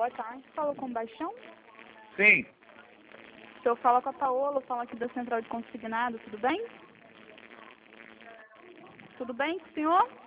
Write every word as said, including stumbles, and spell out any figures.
Boa tarde. Fala com o Baixão? Sim. O senhor fala com a Paola, fala aqui da Central de Consignado, tudo bem? Tudo bem com o senhor?